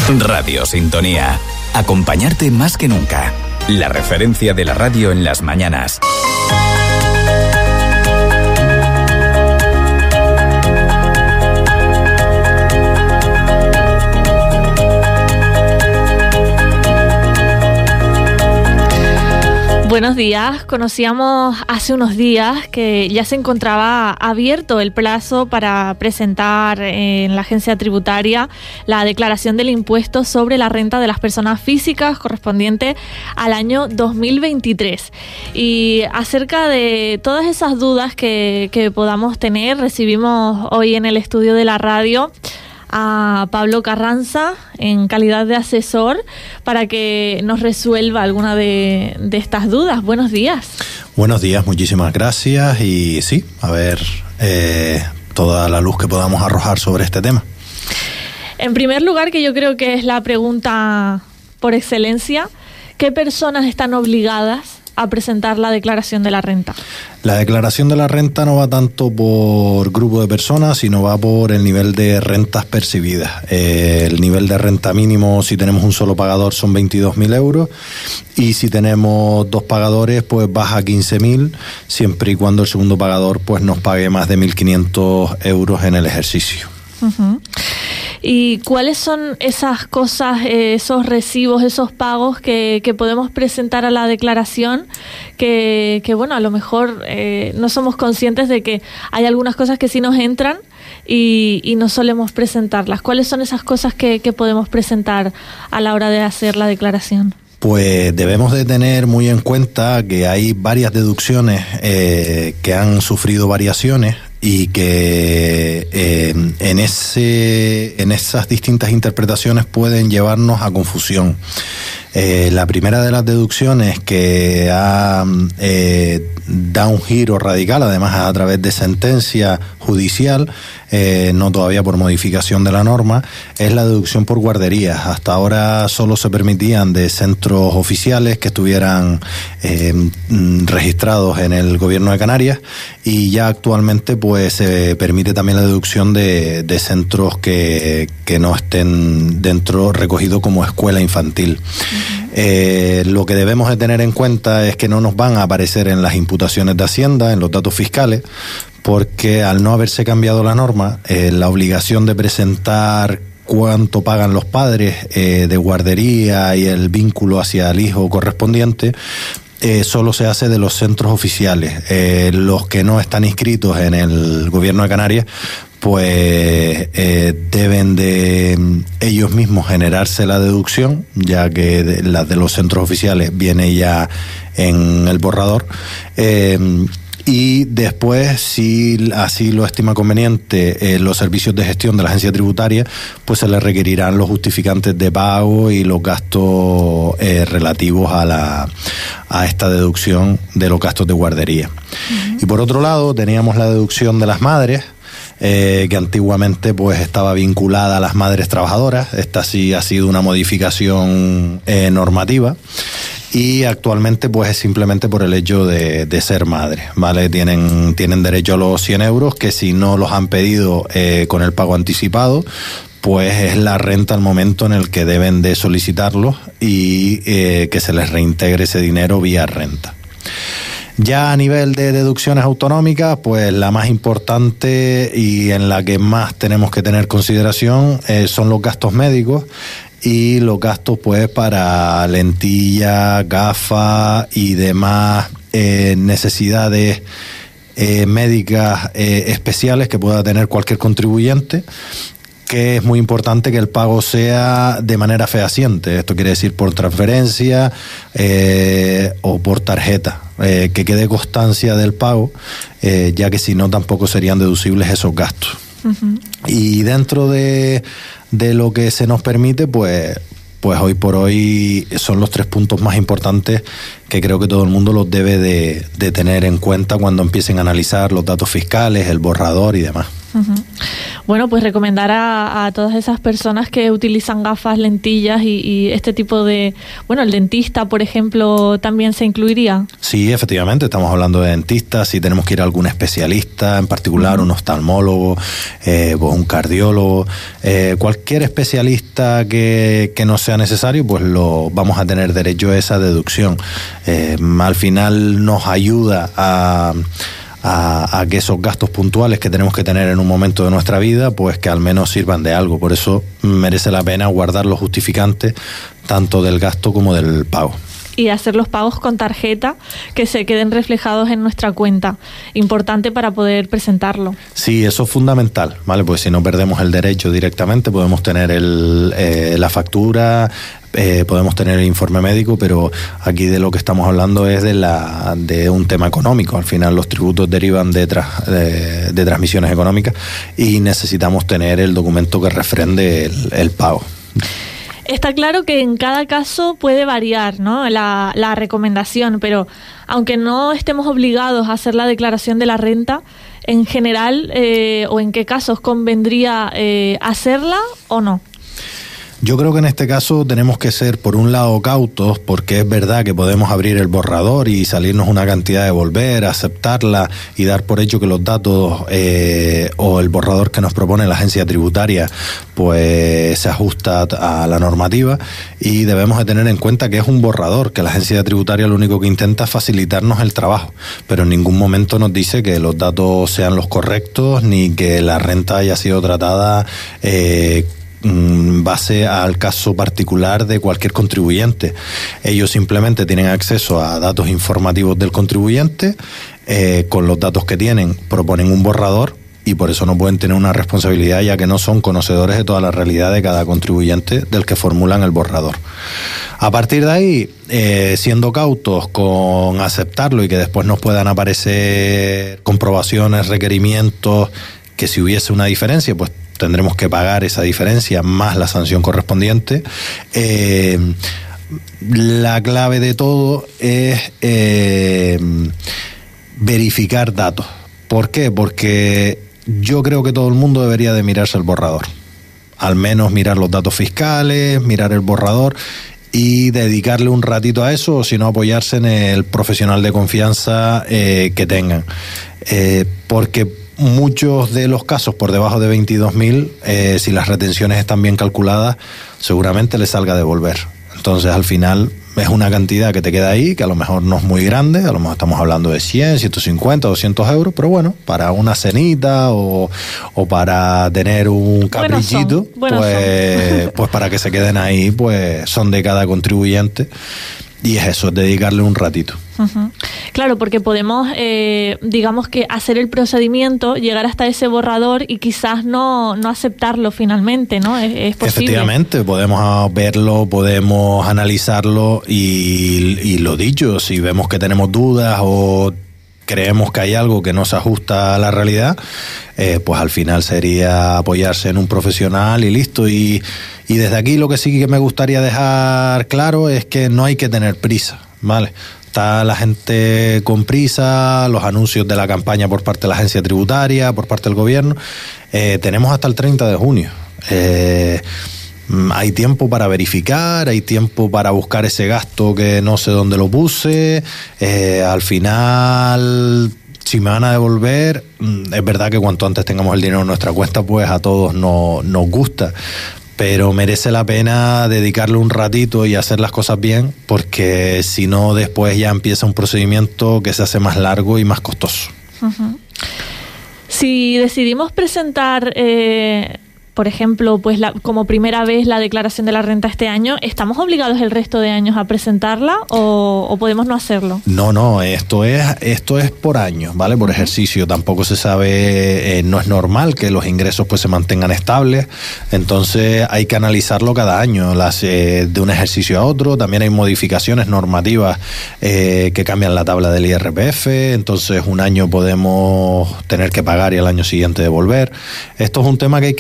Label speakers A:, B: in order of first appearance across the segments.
A: Radio Sintonía. Acompañarte más que nunca. La referencia de la radio en las mañanas.
B: Buenos días. Conocíamos hace unos días que ya se encontraba abierto el plazo para presentar en la agencia tributaria la declaración del impuesto sobre la renta de las personas físicas correspondiente al año 2023. Y acerca de todas esas dudas que podamos tener, recibimos hoy en el estudio de la radio a Pablo Carranza en calidad de asesor para que nos resuelva alguna de estas dudas. Buenos días.
C: Buenos días, muchísimas gracias y sí, a ver toda la luz que podamos arrojar sobre este tema.
B: En primer lugar, que yo creo que es la pregunta por excelencia, ¿qué personas están obligadas a presentar la declaración de la renta?
C: La declaración de la renta no va tanto por grupo de personas, sino va por el nivel de rentas percibidas. El nivel de renta mínimo, si tenemos un solo pagador, son 22.000 euros, y si tenemos dos pagadores, pues baja a 15.000, siempre y cuando el segundo pagador pues nos pague más de 1.500 euros en el ejercicio.
B: Uh-huh. ¿Y cuáles son esas cosas, esos recibos, esos pagos que podemos presentar a la declaración que bueno, a lo mejor no somos conscientes de que hay algunas cosas que sí nos entran y no solemos presentarlas? ¿Cuáles son esas cosas que podemos presentar a la hora de hacer la declaración?
C: Pues debemos de tener muy en cuenta que hay varias deducciones que han sufrido variaciones y que en esas distintas interpretaciones pueden llevarnos a confusión. La primera de las deducciones que da un giro radical, además a través de sentencia judicial, no todavía por modificación de la norma, es la deducción por guarderías. Hasta ahora solo se permitían de centros oficiales que estuvieran registrados en el Gobierno de Canarias, y ya actualmente pues se permite también la deducción de centros que no estén dentro, recogido como escuela infantil. Lo que debemos de tener en cuenta es que no nos van a aparecer en las imputaciones de Hacienda, en los datos fiscales, porque al no haberse cambiado la norma, la obligación de presentar cuánto pagan los padres de guardería y el vínculo hacia el hijo correspondiente solo se hace de los centros oficiales. Los que no están inscritos en el Gobierno de Canarias pues deben de ellos mismos generarse la deducción, ya que la de los centros oficiales viene ya en el borrador, y después, si así lo estima conveniente los servicios de gestión de la agencia tributaria, pues se les requerirán los justificantes de pago y los gastos relativos a esta deducción de los gastos de guardería. Uh-huh. Y por otro lado teníamos la deducción de las madres, que antiguamente pues estaba vinculada a las madres trabajadoras. Esta sí ha sido una modificación normativa, y actualmente pues es simplemente por el hecho de ser madre, ¿vale? Tienen derecho a los 100 euros, que si no los han pedido con el pago anticipado, pues es la renta al momento en el que deben de solicitarlos y que se les reintegre ese dinero vía renta. Ya a nivel de deducciones autonómicas, pues la más importante y en la que más tenemos que tener consideración son los gastos médicos y los gastos pues para lentillas, gafas y demás necesidades médicas especiales que pueda tener cualquier contribuyente, que es muy importante que el pago sea de manera fehaciente. Esto quiere decir por transferencia o por tarjeta, que quede constancia del pago, ya que si no tampoco serían deducibles esos gastos. Uh-huh. Y dentro de lo que se nos permite, pues hoy por hoy son los 3 puntos más importantes que creo que todo el mundo los debe de tener en cuenta cuando empiecen a analizar los datos fiscales, el borrador y demás.
B: Uh-huh. Bueno, pues recomendar a todas esas personas que utilizan gafas, lentillas y este tipo de... Bueno, el dentista, por ejemplo, ¿también se incluiría?
C: Sí, efectivamente, estamos hablando de dentistas. Si tenemos que ir a algún especialista, en particular un oftalmólogo, pues un cardiólogo, cualquier especialista que no sea necesario, pues lo vamos a tener derecho a esa deducción. Al final nos ayuda a que esos gastos puntuales que tenemos que tener en un momento de nuestra vida, pues que al menos sirvan de algo. Por eso merece la pena guardar los justificantes tanto del gasto como del pago.
B: Y hacer los pagos con tarjeta que se queden reflejados en nuestra cuenta. Importante para poder presentarlo.
C: Sí, eso es fundamental, ¿vale? Pues si no perdemos el derecho directamente, podemos tener la factura, podemos tener el informe médico, pero aquí de lo que estamos hablando es de un tema económico. Al final los tributos derivan de transmisiones económicas y necesitamos tener el documento que refrende el pago.
B: Está claro que en cada caso puede variar, ¿no?, la recomendación, pero aunque no estemos obligados a hacer la declaración de la renta, en general, o en qué casos convendría hacerla o no.
C: Yo creo que en este caso tenemos que ser, por un lado, cautos, porque es verdad que podemos abrir el borrador y salirnos una cantidad de volver, aceptarla y dar por hecho que los datos o el borrador que nos propone la agencia tributaria pues se ajusta a la normativa, y debemos de tener en cuenta que es un borrador, que la agencia tributaria lo único que intenta es facilitarnos el trabajo, pero en ningún momento nos dice que los datos sean los correctos ni que la renta haya sido tratada base al caso particular de cualquier contribuyente. Ellos simplemente tienen acceso a datos informativos del contribuyente, con los datos que tienen proponen un borrador, y por eso no pueden tener una responsabilidad, ya que no son conocedores de toda la realidad de cada contribuyente del que formulan el borrador. A partir de ahí, siendo cautos con aceptarlo y que después nos puedan aparecer comprobaciones, requerimientos, que si hubiese una diferencia, pues tendremos que pagar esa diferencia más la sanción correspondiente. La clave de todo es verificar datos. ¿Por qué? Porque yo creo que todo el mundo debería de mirarse el borrador. Al menos mirar los datos fiscales, mirar el borrador y dedicarle un ratito a eso, o si no, apoyarse en el profesional de confianza que tengan. Porque muchos de los casos por debajo de 22.000, si las retenciones están bien calculadas, seguramente les salga a devolver. Entonces, al final, es una cantidad que te queda ahí, que a lo mejor no es muy grande, a lo mejor estamos hablando de 100, 150, 200 euros, pero bueno, para una cenita o para tener un caprichito, pues para que se queden ahí, pues son de cada contribuyente. Y es eso, es dedicarle un ratito.
B: Uh-huh. Claro, porque podemos, digamos que hacer el procedimiento, llegar hasta ese borrador y quizás no aceptarlo finalmente, ¿no? Es posible.
C: Efectivamente, podemos verlo, podemos analizarlo y lo dicho, si vemos que tenemos dudas o creemos que hay algo que no se ajusta a la realidad, pues al final sería apoyarse en un profesional y listo. Y desde aquí lo que sí que me gustaría dejar claro es que no hay que tener prisa, ¿vale? Está la gente con prisa, los anuncios de la campaña por parte de la agencia tributaria, por parte del gobierno. Tenemos hasta el 30 de junio. Hay tiempo para verificar, hay tiempo para buscar ese gasto que no sé dónde lo puse. Al final, si me van a devolver, es verdad que cuanto antes tengamos el dinero en nuestra cuenta, pues a todos nos gusta. Pero merece la pena dedicarle un ratito y hacer las cosas bien, porque si no, después ya empieza un procedimiento que se hace más largo y más costoso.
B: Uh-huh. Si decidimos presentar, por ejemplo, pues como primera vez la declaración de la renta este año, ¿estamos obligados el resto de años a presentarla o podemos no hacerlo?
C: No, esto es por año, ¿vale? Por ejercicio. Tampoco se sabe, no es normal que los ingresos pues se mantengan estables, entonces hay que analizarlo cada año, de un ejercicio a otro. También hay modificaciones normativas que cambian la tabla del IRPF, entonces un año podemos tener que pagar y al año siguiente devolver. Esto es un tema que hay que ir analizando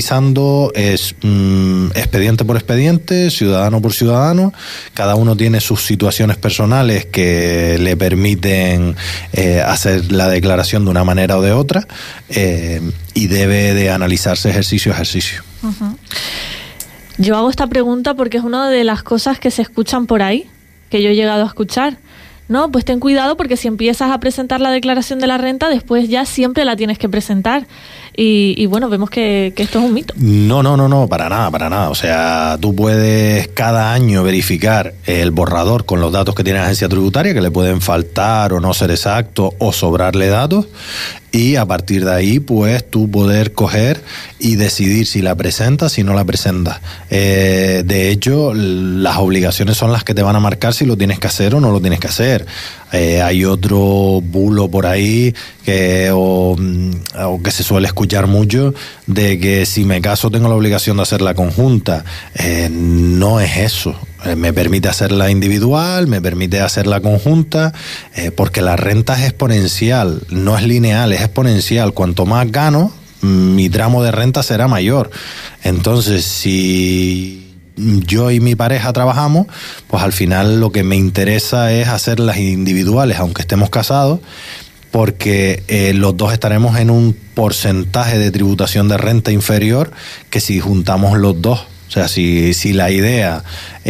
C: analizando es expediente por expediente, ciudadano por ciudadano. Cada uno tiene sus situaciones personales que le permiten hacer la declaración de una manera o de otra, y debe de analizarse ejercicio a ejercicio.
B: Uh-huh. Yo hago esta pregunta porque es una de las cosas que se escuchan por ahí, que yo he llegado a escuchar. No, pues ten cuidado porque si empiezas a presentar la declaración de la renta, después ya siempre la tienes que presentar. Y bueno, vemos que esto es un mito.
C: No, para nada. O sea, tú puedes cada año verificar el borrador con los datos que tiene la agencia tributaria, que le pueden faltar o no ser exactos o sobrarle datos, y a partir de ahí, pues tú poder coger y decidir si la presentas, si no la presentas. De hecho, las obligaciones son las que te van a marcar si lo tienes que hacer o no lo tienes que hacer. Hay otro bulo por ahí o que se suele escuchar mucho, de que si me caso tengo la obligación de hacer la conjunta. No es eso. Me permite hacerla individual, me permite hacerla conjunta, porque la renta es exponencial, no es lineal, es exponencial. Cuanto más gano, mi tramo de renta será mayor. Entonces, si yo y mi pareja trabajamos, pues al final lo que me interesa es hacerlas individuales, aunque estemos casados, porque los dos estaremos en un porcentaje de tributación de renta inferior que si juntamos los dos. O sea, si la idea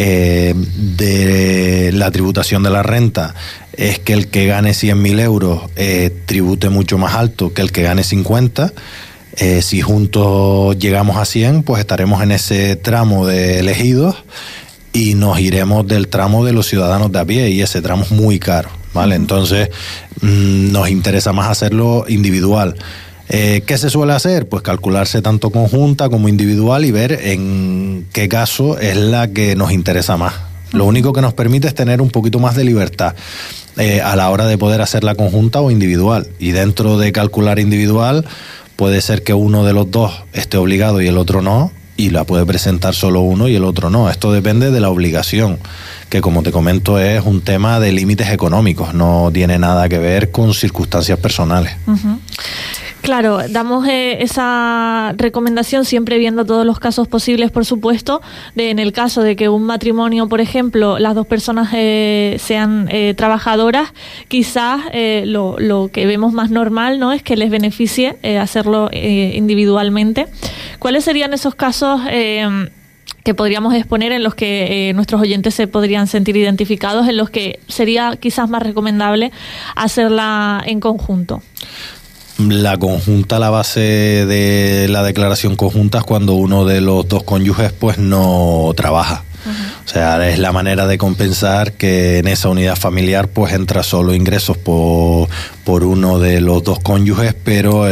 C: de la tributación de la renta es que el que gane 100.000 euros tribute mucho más alto que el que gane 50, si juntos llegamos a 100, pues estaremos en ese tramo de elegidos y nos iremos del tramo de los ciudadanos de a pie, y ese tramo es muy caro, ¿vale? Entonces, nos interesa más hacerlo individual. ¿Qué se suele hacer? Pues calcularse tanto conjunta como individual y ver en qué caso es la que nos interesa más. Lo único que nos permite es tener un poquito más de libertad a la hora de poder hacer la conjunta o individual. Y dentro de calcular individual, puede ser que uno de los dos esté obligado y el otro no, y la puede presentar solo uno y el otro no. Esto depende de la obligación, que como te comento es un tema de límites económicos, no tiene nada que ver con circunstancias personales.
B: Uh-huh. Claro, damos esa recomendación siempre viendo todos los casos posibles, por supuesto, en el caso de que un matrimonio, por ejemplo, las dos personas sean trabajadoras, quizás lo que vemos más normal, ¿no?, es que les beneficie hacerlo individualmente. ¿Cuáles serían esos casos que podríamos exponer en los que nuestros oyentes se podrían sentir identificados, en los que sería quizás más recomendable hacerla en conjunto?
C: La conjunta, la base de la declaración conjunta es cuando uno de los dos cónyuges pues no trabaja. Uh-huh. O sea, es la manera de compensar que en esa unidad familiar pues entra solo ingresos por uno de los dos cónyuges, pero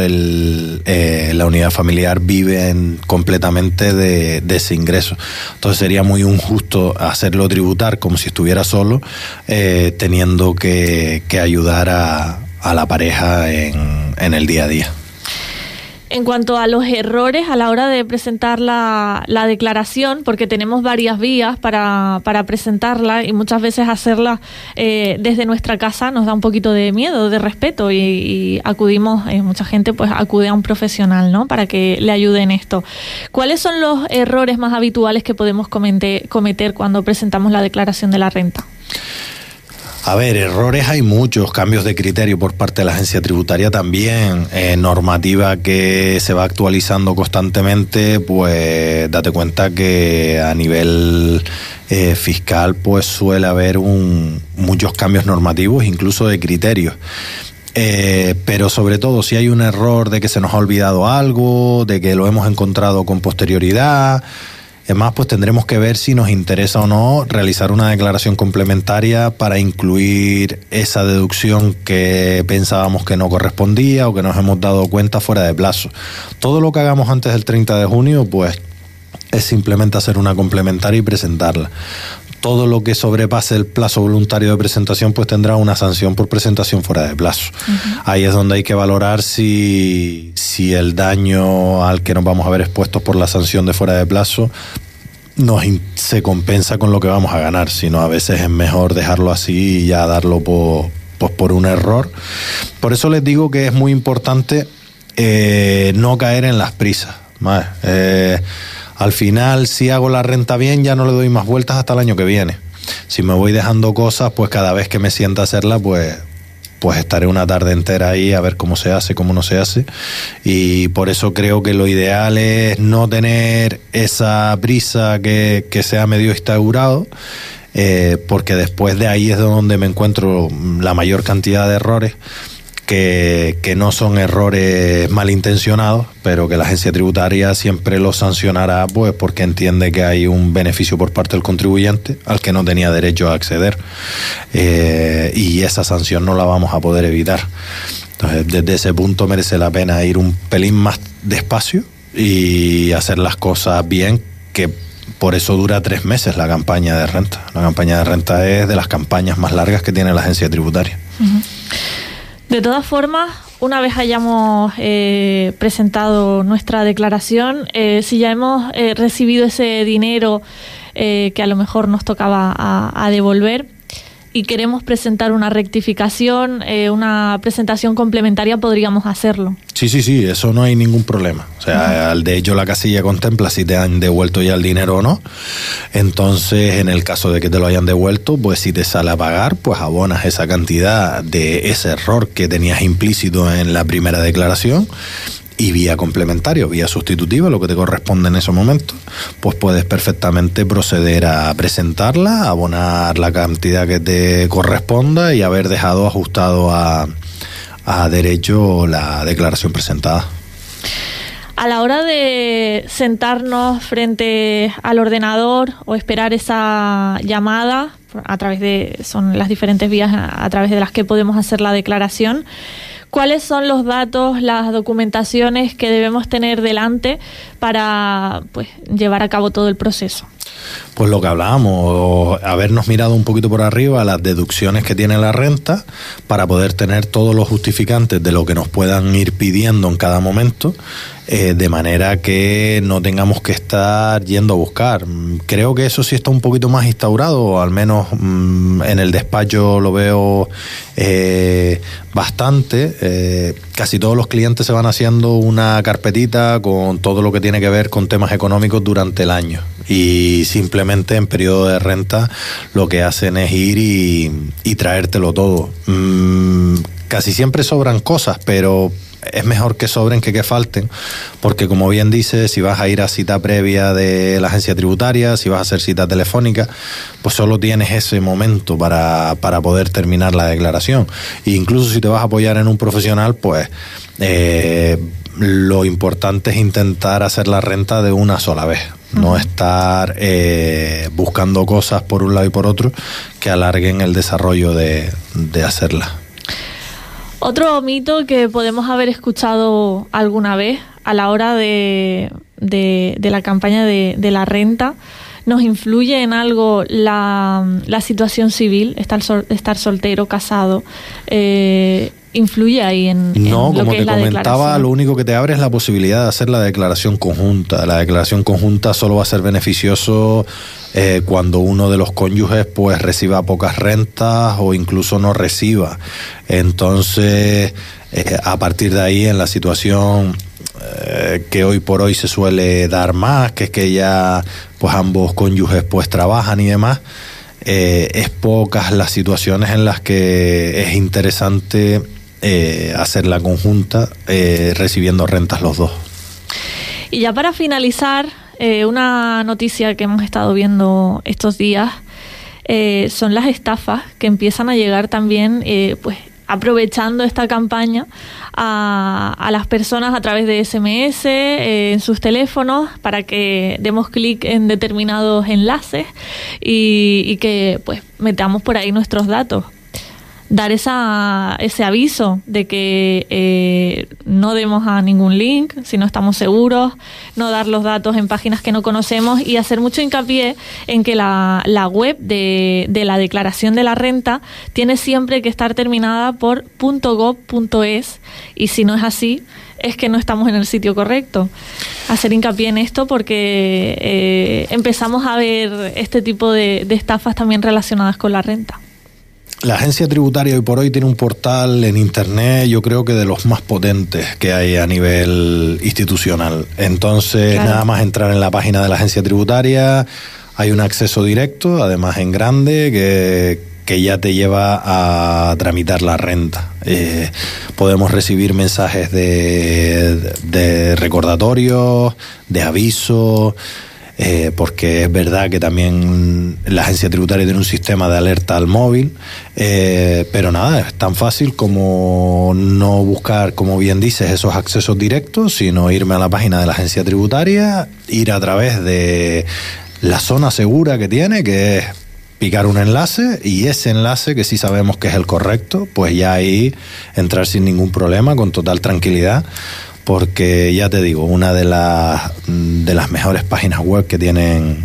C: la unidad familiar vive completamente de ese ingreso. Entonces sería muy injusto hacerlo tributar como si estuviera solo, teniendo que ayudar a la pareja en el día a día.
B: En cuanto a los errores a la hora de presentar la declaración, porque tenemos varias vías para presentarla y muchas veces hacerla desde nuestra casa nos da un poquito de miedo, de respeto, y acudimos, mucha gente pues acude a un profesional, ¿no?, para que le ayude en esto. ¿Cuáles son los errores más habituales que podemos cometer cuando presentamos la declaración de la renta?
C: A ver, errores hay muchos, cambios de criterio por parte de la agencia tributaria también, normativa que se va actualizando constantemente, pues date cuenta que a nivel fiscal pues suele haber muchos cambios normativos, incluso de criterios. Pero sobre todo si hay un error de que se nos ha olvidado algo, de que lo hemos encontrado con posterioridad. Además, pues tendremos que ver si nos interesa o no realizar una declaración complementaria para incluir esa deducción que pensábamos que no correspondía o que nos hemos dado cuenta fuera de plazo. Todo lo que hagamos antes del 30 de junio, pues es simplemente hacer una complementaria y presentarla. Todo lo que sobrepase el plazo voluntario de presentación pues tendrá una sanción por presentación fuera de plazo. Uh-huh. Ahí es donde hay que valorar si el daño al que nos vamos a ver expuestos por la sanción de fuera de plazo se compensa con lo que vamos a ganar. Si no, a veces es mejor dejarlo así y ya darlo por un error. Por eso les digo que es muy importante no caer en las prisas, ¿vale? Al final, si hago la renta bien, ya no le doy más vueltas hasta el año que viene. Si me voy dejando cosas, pues cada vez que me sienta a hacerla, pues estaré una tarde entera ahí a ver cómo se hace, cómo no se hace. Y por eso creo que lo ideal es no tener esa prisa que sea medio instaurado, porque después de ahí es donde me encuentro la mayor cantidad de errores, que no son errores malintencionados, pero que la agencia tributaria siempre los sancionará, pues porque entiende que hay un beneficio por parte del contribuyente al que no tenía derecho a acceder, y esa sanción no la vamos a poder evitar. Entonces, desde ese punto merece la pena ir un pelín más despacio y hacer las cosas bien, que por eso dura 3 meses la campaña de renta. La campaña de renta es de las campañas más largas que tiene la agencia tributaria.
B: Uh-huh. De todas formas, una vez hayamos presentado nuestra declaración, si ya hemos recibido ese dinero que a lo mejor nos tocaba a devolver y queremos presentar una rectificación, una presentación complementaria, podríamos hacerlo.
C: Sí, eso no hay ningún problema. O sea, de hecho la casilla contempla si te han devuelto ya el dinero o no. Entonces, en el caso de que te lo hayan devuelto, pues si te sale a pagar, pues abonas esa cantidad de ese error que tenías implícito en la primera declaración. Y vía complementario, vía sustitutiva, lo que te corresponde en ese momento, pues puedes perfectamente proceder a presentarla, abonar la cantidad que te corresponda y haber dejado ajustado a derecho la declaración presentada.
B: A la hora de sentarnos frente al ordenador o esperar esa llamada, son las diferentes vías a través de las que podemos hacer la declaración, ¿cuáles son los datos, las documentaciones que debemos tener delante para llevar a cabo todo el proceso?
C: Pues lo que hablábamos, habernos mirado un poquito por arriba las deducciones que tiene la renta para poder tener todos los justificantes de lo que nos puedan ir pidiendo en cada momento, de manera que no tengamos que estar yendo a buscar. Creo que eso sí está un poquito más instaurado, o al menos en el despacho lo veo bastante. Casi todos los clientes se van haciendo una carpetita con todo lo que tiene que ver con temas económicos durante el año, y simplemente en periodo de renta lo que hacen es ir y traértelo todo. Casi siempre sobran cosas, pero es mejor que sobren que falten, porque como bien dices, si vas a ir a cita previa de la agencia tributaria, si vas a hacer cita telefónica, pues solo tienes ese momento para poder terminar la declaración. E incluso si te vas a apoyar en un profesional, pues lo importante es intentar hacer la renta de una sola vez, no estar buscando cosas por un lado y por otro que alarguen el desarrollo de hacerla.
B: Otro mito que podemos haber escuchado alguna vez a la hora de la campaña de la renta, ¿nos influye en algo la situación civil, estar soltero, casado? ¿Influye ahí en
C: no,
B: lo que es la declaración? No, como te comentaba,
C: lo único que te abre es la posibilidad de hacer la declaración conjunta. La declaración conjunta solo va a ser beneficioso cuando uno de los cónyuges pues reciba pocas rentas o incluso no reciba. Entonces, a partir de ahí, en la situación que hoy por hoy se suele dar más, que es que ya pues ambos cónyuges pues trabajan y demás, es pocas las situaciones en las que es interesante hacer la conjunta recibiendo rentas los dos.
B: Y ya para finalizar, una noticia que hemos estado viendo estos días son las estafas que empiezan a llegar también, aprovechando esta campaña a las personas a través de SMS en sus teléfonos, para que demos clic en determinados enlaces y que metamos por ahí nuestros datos. Dar ese aviso de que no demos a ningún link si no estamos seguros, no dar los datos en páginas que no conocemos, y hacer mucho hincapié en que la web de la declaración de la renta tiene siempre que estar terminada por .gov.es, y si no es así, es que no estamos en el sitio correcto. Hacer hincapié en esto porque empezamos a ver este tipo de estafas también relacionadas con la renta.
C: La agencia tributaria hoy por hoy tiene un portal en internet, yo creo que de los más potentes que hay a nivel institucional. Entonces, claro, nada más entrar en la página de la agencia tributaria, hay un acceso directo, además en grande, que ya te lleva a tramitar la renta. Podemos recibir mensajes de recordatorios, de avisos, porque es verdad que también la agencia tributaria tiene un sistema de alerta al móvil, pero nada, es tan fácil como no buscar, como bien dices, esos accesos directos, sino irme a la página de la agencia tributaria, ir a través de la zona segura que tiene, que es picar un enlace, y ese enlace, que sí sabemos que es el correcto, pues ya ahí entrar sin ningún problema, con total tranquilidad, porque ya te digo, una de las mejores páginas web que tienen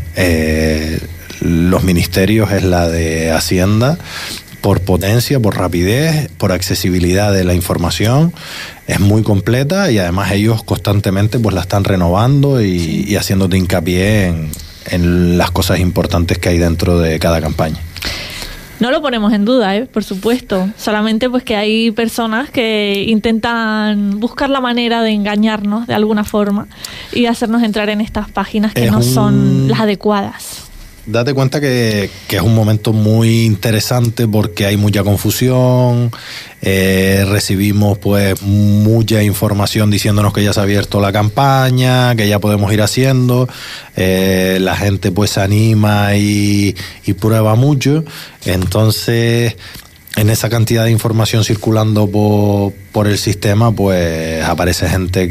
C: los ministerios es la de Hacienda, por potencia, por rapidez, por accesibilidad de la información. Es muy completa y además ellos constantemente pues la están renovando y haciéndote hincapié en las cosas importantes que hay dentro de cada campaña.
B: No lo ponemos en duda, por supuesto. Solamente pues que hay personas que intentan buscar la manera de engañarnos de alguna forma y hacernos entrar en estas páginas que no son las adecuadas.
C: Date cuenta que es un momento muy interesante porque hay mucha confusión, recibimos pues mucha información diciéndonos que ya se ha abierto la campaña, que ya podemos ir haciendo, la gente pues se anima y prueba mucho, entonces en esa cantidad de información circulando por el sistema pues aparece gente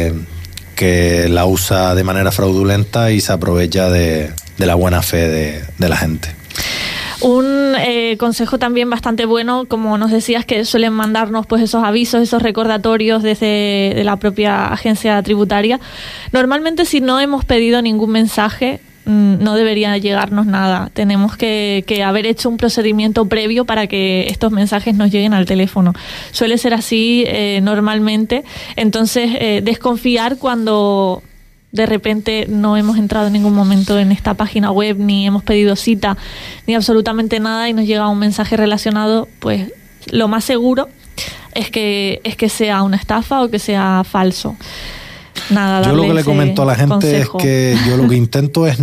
C: que la usa de manera fraudulenta y se aprovecha de la buena fe de la gente.
B: Un consejo también bastante bueno, como nos decías, que suelen mandarnos pues esos avisos, esos recordatorios desde de la propia agencia tributaria. Normalmente, si no hemos pedido ningún mensaje, no debería llegarnos nada. Tenemos que haber hecho un procedimiento previo para que estos mensajes nos lleguen al teléfono. Suele ser así normalmente. Entonces, desconfiar cuando de repente no hemos entrado en ningún momento en esta página web, ni hemos pedido cita, ni absolutamente nada, y nos llega un mensaje relacionado, pues lo más seguro es que sea una estafa o que sea falso. Nada,
C: yo lo que le comento a la gente consejo. Es que yo lo que intento es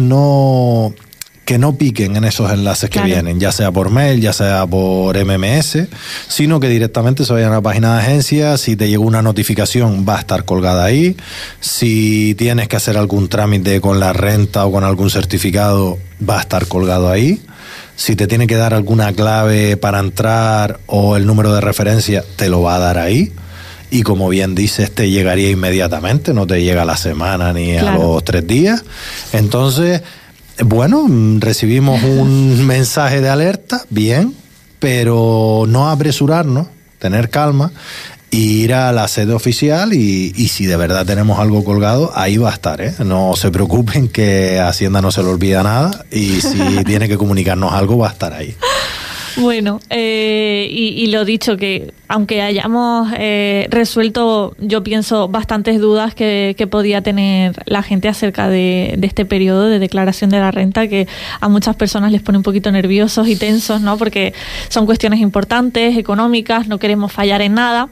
C: que no piquen en esos enlaces que vienen, ya sea por mail, ya sea por MMS, sino que directamente se vayan a la página de agencia. Si te llegó una notificación, va a estar colgada ahí. Si tienes que hacer algún trámite con la renta o con algún certificado, va a estar colgado ahí. Si te tiene que dar alguna clave para entrar o el número de referencia, te lo va a dar ahí. Y como bien dices, te llegaría inmediatamente, no te llega a la semana ni a los 3 días. Entonces, bueno, recibimos un mensaje de alerta, bien, pero no apresurarnos, tener calma, ir a la sede oficial y si de verdad tenemos algo colgado, ahí va a estar, ¿eh? No se preocupen que a Hacienda no se le olvida nada y si tiene que comunicarnos algo, va a estar ahí.
B: Bueno, y lo dicho, que aunque hayamos resuelto, yo pienso, bastantes dudas que podía tener la gente acerca de este periodo de declaración de la renta, que a muchas personas les pone un poquito nerviosos y tensos, ¿no? Porque son cuestiones importantes, económicas, no queremos fallar en nada.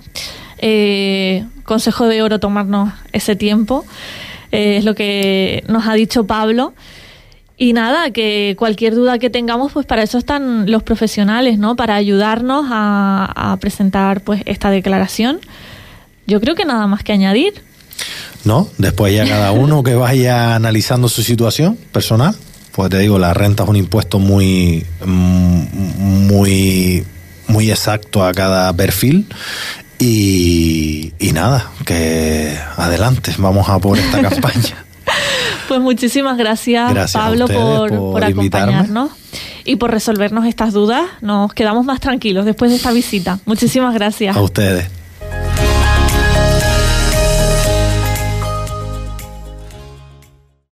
B: Consejo de oro, tomarnos ese tiempo, es lo que nos ha dicho Pablo. Y nada, que cualquier duda que tengamos, pues para eso están los profesionales, ¿no? Para ayudarnos a presentar pues esta declaración. Yo creo que nada más que añadir.
C: No, después ya cada uno que vaya analizando su situación personal. Pues te digo, la renta es un impuesto muy exacto a cada perfil. Y nada, que adelante, vamos a por esta campaña.
B: Pues muchísimas gracias Pablo, por acompañarnos y por resolvernos estas dudas. Nos quedamos más tranquilos después de esta visita. Muchísimas gracias.
C: A ustedes.